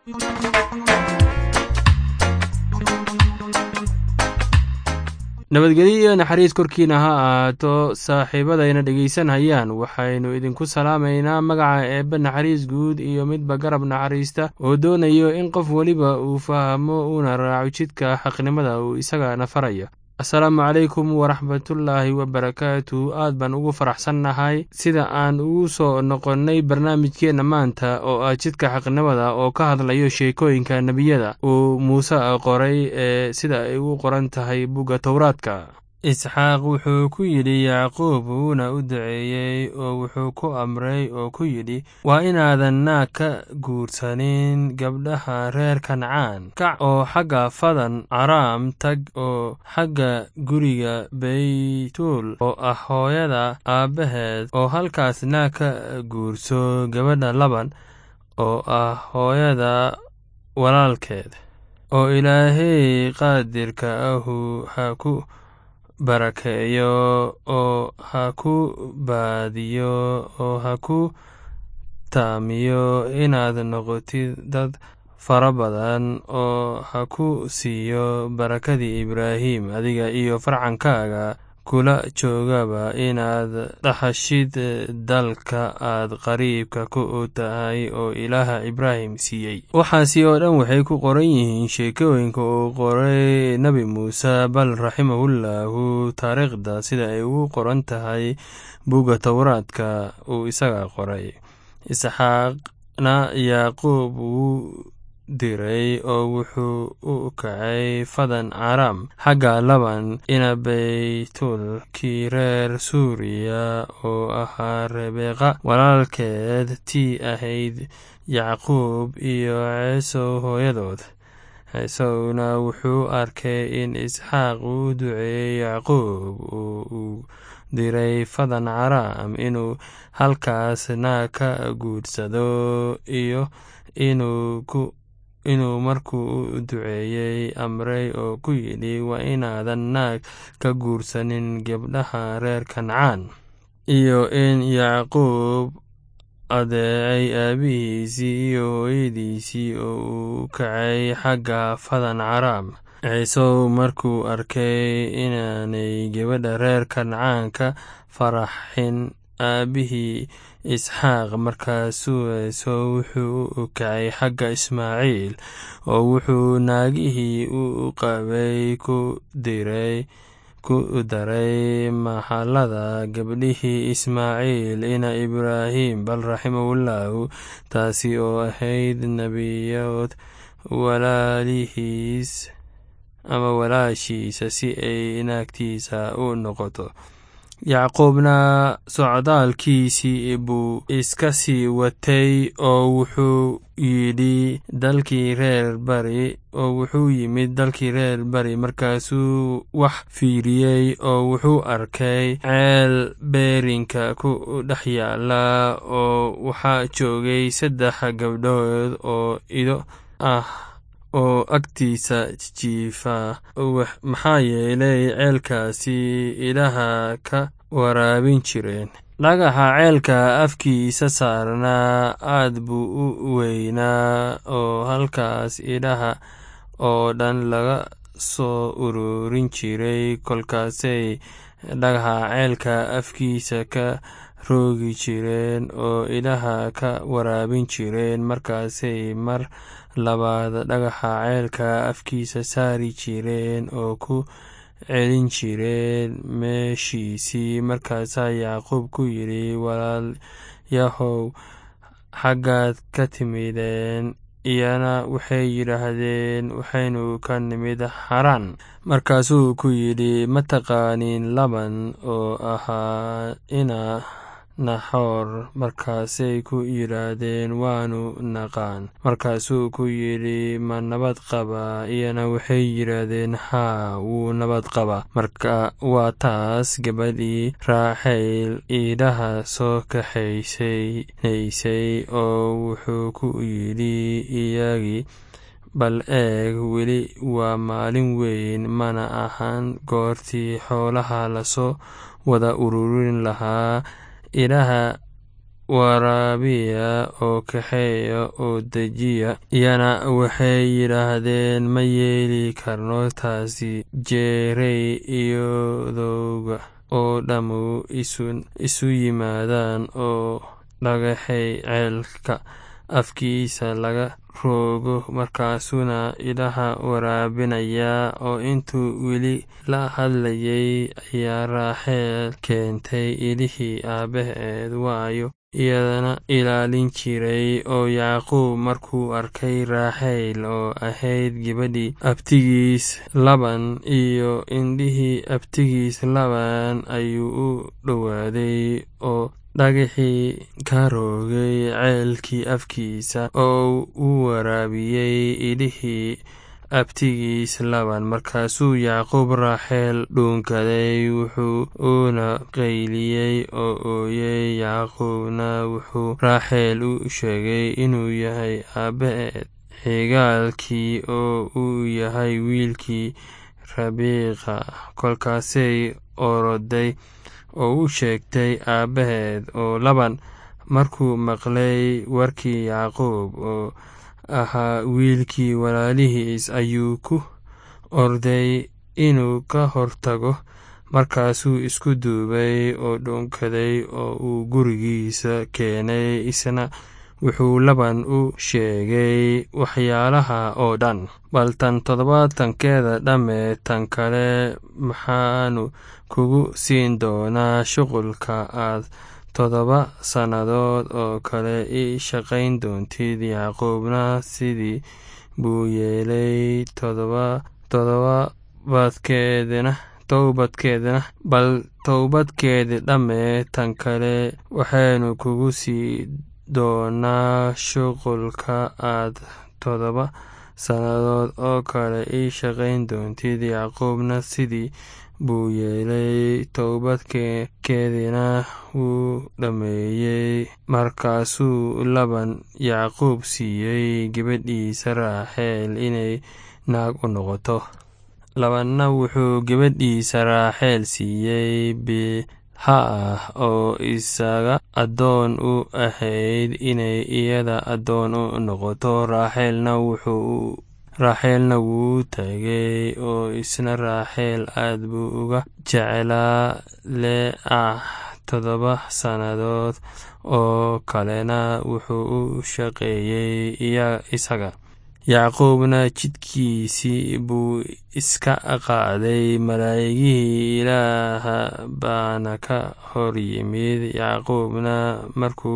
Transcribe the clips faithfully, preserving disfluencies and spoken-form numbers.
nabadgelyo iyo naxariis korkiina ha ahaato saaxiibadayna dhegaysanayaan waxaynu idinku salaamaynaa magaca eebbe naxariis guud iyo midba garab naxariista oo doonayo in qof weliba uu fahmo uuna raaco jidka xaqnimada uu isagana farayo. asalaamu calaykum waraxmatullaahi wabarakaatu. aad baan ugu faraxsannahay sida aan ugu soo noqonnay barnaamijkeenna maanta oo ah jidka xaqnimada oo ka hadlayo sheekooyinka nebiyada uu muuse qoray ee sida ay ugu qoran tahay bugga towraadka. isxaaq wuxuu ku yidhi yacquub wuuna u duceeyey oo wuxuu ku amray oo ku yidhi waa inaadan naag ka guursanin gabdhaha reer kancaan. kac oo xagga fadan caraam tag oo xagga guriga baytuul oo ah hooyada aabbaheed oo halkaas naag ka guurso gabadha laban oo ah hooyada walaalkeed oo ilaahay qaadirka ahu ha ku barakeeyo oo ha ku baadiyo oo ha ku taamiyo inaad noqotid dad fara badan oo ha ku siiyo barakadii ibraahim adiga iyo farcankaaga kula joogaba inaad dhaxashid dalka aad qariibka ku tahay oo ilaaha ibraahim siiyey. waxaasi oo dhan waxay ku qoran yihiin sheekooyinka uu qoray nebi muuse bal raximahullahu taariikhda sida ay ugu qoran tahay bugga towraadka uu isaga qoray. isxaaqna yacquub wuu diray oo wuxuu u kacay fadan caraam xagga laban ina baytuul kii reer suuriya oo ahaa rebeqa walaalkeed tii ahayd yacquub iyo ceesow hooyadood. ceesowna wuxuu arkay in isxaaq uu duceeyey yacquub oo uu diray fadan caraam inuu halkaas naag ka guursado iyo inuu ku inuu markuu u duceeyey amray oo ku yidhi waa inaadan naag ka guursanin gabdhaha reer kancaan iyo in yacquub adeecay aabihiisii iyo hooyadiisii oo uu kacay xagga fadan caraam. ciisow markuu arkay inaanay gabadha reer kancaan ka faraxin aabihii isxaaq markaasuu ciisow wuxuu u kacay xagga ismaaciil oo wuxuu naagihii u qabay ku diray ku daray maxallada gabdhihii ismaaciil ina ibraahim bal raximahullahu taasi oo ahayd nebiyood walaalihiis ama walaashiisa si ay naagtiisa u noqoto. yacquubna socdaalkiisii buu iska sii watay oo wuxuu yidhi dalkii reer bari oo wuxuu yimid dalkii reer bari markaasuu wax fiiriyey oo wuxuu arkay ceel beerinka ku dhex yaala oo waxaa joogay saddex gabdhood oo ido ah oo agtiisa jiifa maxaa yeelay ceelkaasi idaha ka waraabin jireen. dhagaxa ceelka afkiisa saarnaa aad buu u weynaa oo halkaas idaha oo dhan laga soo ururin jiray. kolkaasay dhagaxa ceelka afkiisa ka roogi jireen oo idaha ka waraabin jireen. markaasay mar labaad dhagaxa ceelka afkiisa saari jireen oo ku celin jireen meeshiisii. markaasaa yacquub ku yidhi walaalyahow xaggaad ka timideen? iyana waxay yidhaahdeen waxaynu ka nimid xaraan. markaasuu ku yidhi ma taqaaniin laban oo ahaa ina naxoor? markaasay ku yidhaahdeen waanu naqaan. markaasuu ku yidhi ma nabad qabaa? iyana waxay yidhaahdeen haa wuu nabad qabaa. marka waa taas gabadhii raaxayl iidaha soo kaxaysaysay oo wuxuu ku yidhi iyagii bal eeg weli waa maalin weyn mana ahan goortii xoolaha lasoo wada ururin lahaa. idaha waraabiya oo kaxeeya oo dejiya. iyana waxay yidhaahdeen ma yeeli karno taasi jeeray iyadooga oo dhammu isu yimaadaan oo dhagaxay ceelka afkiisa laga rogo. markaasuna ilaha waraabinaya. oo intuu weli la hadlayay ayaa raaxeel keentay ilihii aabbaheed, waayo iyadana ilaalin jiray. oo yacquub markuu arkay raaxeel oo ahayd gabadhii abtigiis laban iyo indhihii abtigiis laban, ayuu u dhowaaday oo dhagaxii ka rogay ceelkii afkiisa oo u waraabiyey ilihii abtigiis laban. markaasuu yacquub raaxeel dhuunkaday, wuxuuna qayliyey oo ooyey. yacquubna wuxuu raaxeel u sheegay inuu yahay aabbaheed xigaalkii oo uu yahay wiilkii rabiiqa. kolkaasay oroday oo u sheegtay aabbaheed. oo laban markuu maqlay warkii yacquub oo ahaa wiilkii walaalihiis, ayuu ku orday inuu ka hortago. markaasuu isku duubay oo dhuunkaday oo uu gurigiisa keenay. isna wuxuu laban u sheegay waxyaalaha oo dhan. bal tan toddobaatankeeda dhamme tan kale maxaanu kugu siin doonaa shuqulka aad toddoba sannadood oo kale ii shaqayn doontid. yacquubna sidii buu yeelay todobaadkeedina towbadkeedina bal towbadkeedii dhamme tan kale waxaynu kugu sii doonaa shuqulka aad toddoba sannadood oo kale ii shaqayn doontid. yacquubna sidii buu yeelay towbadkeediina wuu dhammeeyey. markaasuu laban yacquub siiyey gabadhiisa raaxeel inay naag u noqoto. labanna wuxuu gabadhiisa raaxeel siiyey bilha ah oo isaga addoon u ahayd inay iyada addoon u noqoto. raaxeelna wuxuu raaxeelna wuu tagay oo isna raaxeel aad buu uga jeclaa leah toddoba sannadood oo kalena wuxuu u shaqeeyey isaga. yacquubna jidkiisii buu iska qaaday, malaa'igihii ilaaha baana ka hor yimid. yacquubna markuu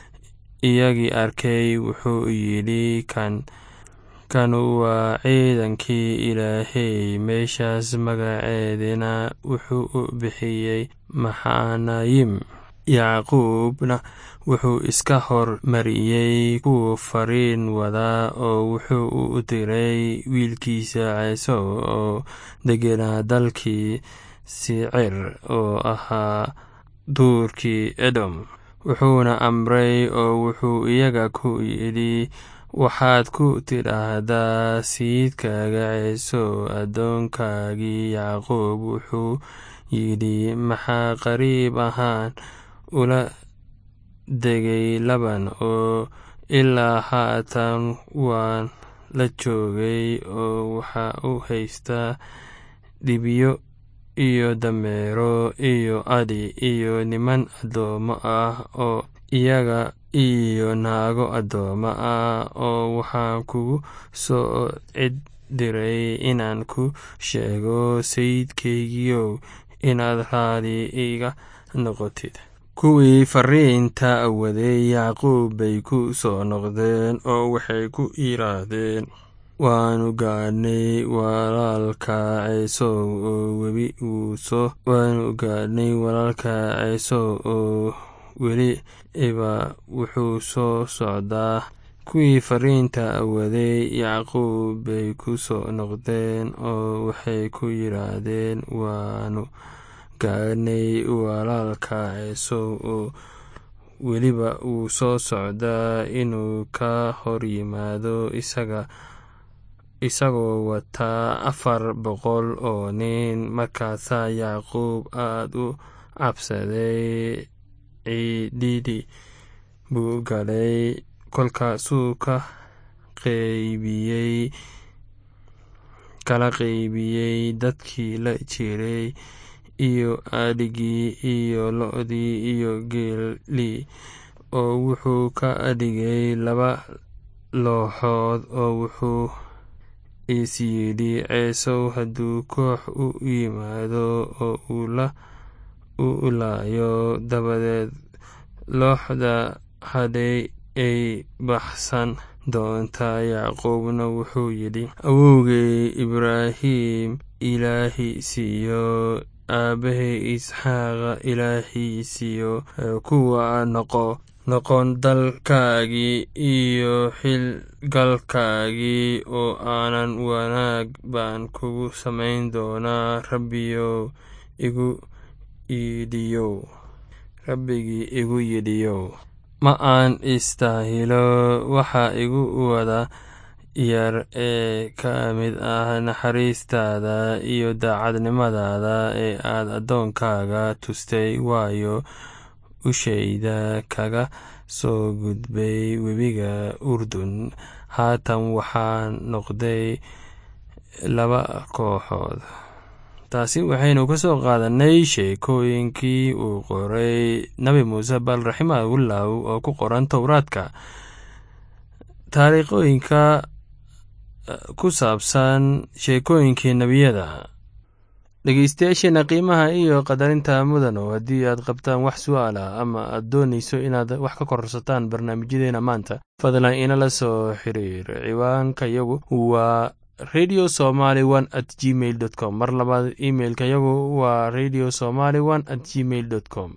iyagii arkay wuxuu yidhi, kan kanu waa ciidankii ilaahay. meeshaas magaceedina wuxuu u bixiyey maxanayim. yacquubna wuxuu iska hor mariyey kuwa fariin wada oo wuxuu u diray wiilkiisa ceesow oo degenaa dalkii sicir oo ahaa duurkii edom. wuxuuna amray oo wuxuu iyaga ku yidhi, waxaad ku tidhaahdaa sayidkaaga ceesow addoonkaagii yacquub wuxuu yidhi, maxaa qariib ahaan ula degay laban oo ilaa haatan waan la joogay oo waxa u haystaa dhibiyo iyo dameero iyo adhi iyo niman addoommo ah oo iyaga iyo naago addoommo ah. oo waxaan kugu soo cid diray inaan ku sheego sayidkaygiiow inaad raali iga noqotid. kuwii fariinta waday yacquub bay ku soo noqdeen oo waxay ku yiraahdeen, waanu gaadhnay walaalka ceesow oo weli wuu soo waanu gaadhnay walaalka ceesow oo weli iba wuxuu soo socdaa. kuwii fariinta waday yacquub bay ku soo noqdeen oo waxay ku yiraahdeen, waanu gaadhnay walaalka ceesow oo weliba wuu soo socdaa inuu ka hor yimaado isaga isagoo wataa afar boqol oo nin. markaasaa yacquub aad u cabsaday cidhidhi buu galay kolkaasuu ka qaybiyey kala qaybiyey dadkii la jiray iyo adhigii iyo lo-dii iyo geelii oo wuxuu ka dhigay laba looxood oo wuxuu is yidhi ceesow hadduu koox u yimaado oo uu la u laayo dabadeed looxda hadhay ay baxsan doontaa. yacquubna wuxuu yidhi awowgay ibraahim ilaahiisiyo aabahay isxaaqa ilaahiisiyo kuwa noqo noqon dalkaagii iyo xilgalkaagii oo aanan wanaag baan kugu samayn doonaa rabbiyow igu yidhiyow rabbigii igu yidhiyow ma aan istaahilo waxa igu wada yar ee ka mid ah naxariistaada iyo daacadnimadaada ee aad addoonkaaga tustay waayo ushayda kaga soo gudbay webiga urdun haatan waxaa noqday laba kooxood. taasi waxaynu ka soo qaadanay sheekooyinkii uu qoray nabi muuse bal raximahullahu oo ku qoran towraadka. taariikhooyinka ku saabsan sheekooyinkii nebiyada. dhegeystayaasheena qiimaha iyo qadarinta mudano, haddii aad qabtaan wax su'aala ama aad doonayso inaad wax ka kororsataan barnaamijyadeena maanta, fadlan inala soo xiriir. ciwaanka yagu waa radio somaly one at gmail dot com. mar labaad imailka yagu waa radio somaly one at gmail dot com.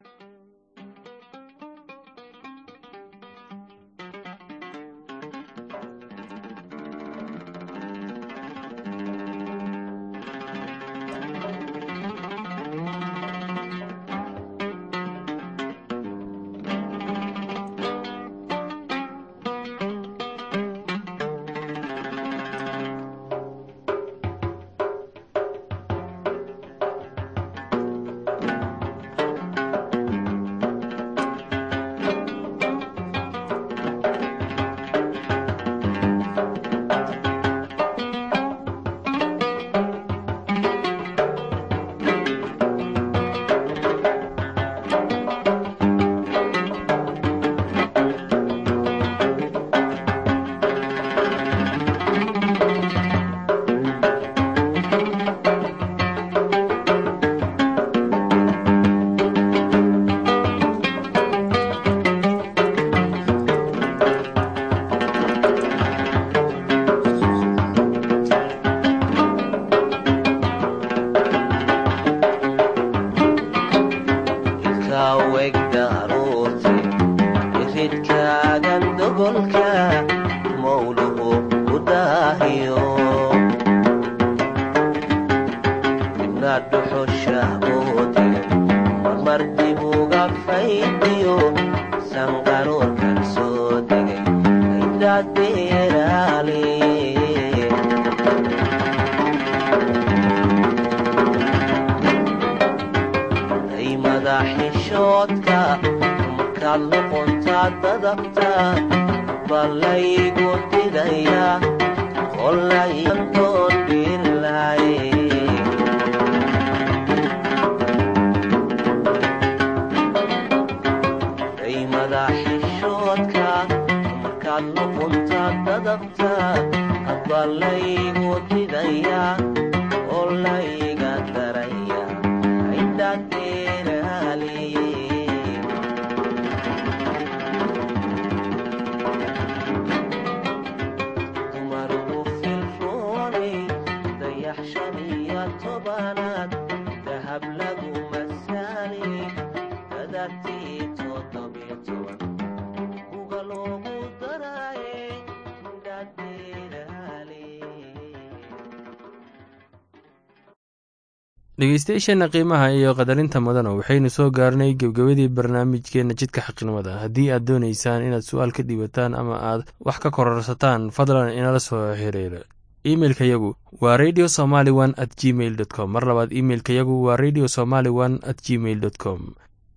dhegeystayaasheena qiimaha iyo qadarinta mudano, waxaynu soo gaarnay gebgabadii barnaamijkeena jidka xaqnimada. haddii aad doonaysaan inaad su-aal ka dhiibataan ama aad wax ka kororsataan, fadlan inala soo xiriira. imailka yagu waa radio somaly one at gmail dot com. mar labaad imailka yagu waa radio somaly one at gmail dot com.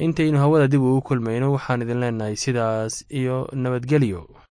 intaynu hawada dib ugu kulmayno waxaan idin leenahay sidaas iyo nabadgelyo.